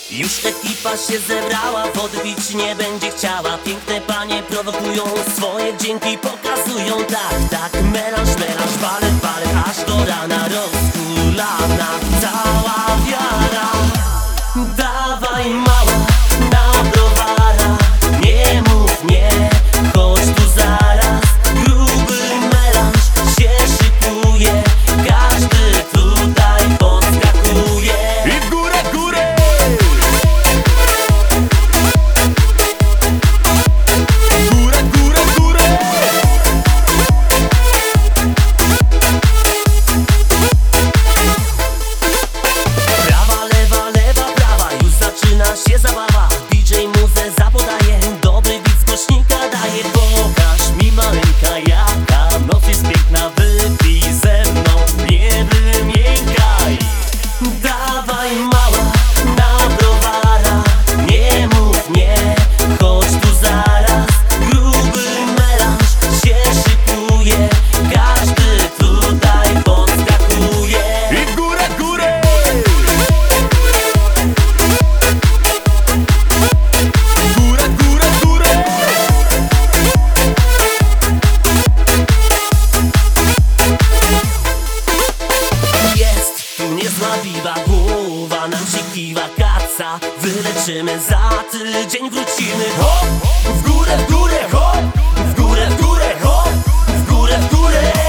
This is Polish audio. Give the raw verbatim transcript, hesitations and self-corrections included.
Już ekipa się zebrała, podbić nie będzie chciała. Piękne panie prowokują, swoje wdzięki pokazują. Tak, tak, melanż, melanż, balet, balet, aż do rana rozhulana cała wiara. Dawaj mała na browara, nie mów nie, chodź tu zaraz. Gruby melanż się szykuje, każdy tutaj podskakuje. I w górę, w górę! Górę, górę, górę! Prawa, lewa, lewa, prawa, już zaczyna się zabawa. D J muzę zapodaje, dobry beat z głośnika daje. Pokaż mi maleńka, jaka noc jest piękna. Wypij ze mną, nie wymiękaj. Dawaj mała na browara, nie mów nie, chodź tu zaraz. Gruby melanż się szykuje, każdy tutaj podskakuje. I w górę, w górę! Górę, górę, górę! Jest tu niezła biba, głowa nam się kiwa, kaca. Wyleczymy, za tydzień wrócimy. Hop, w górę, w górę, hop, w górę, w górę, hop, w górę, w górę.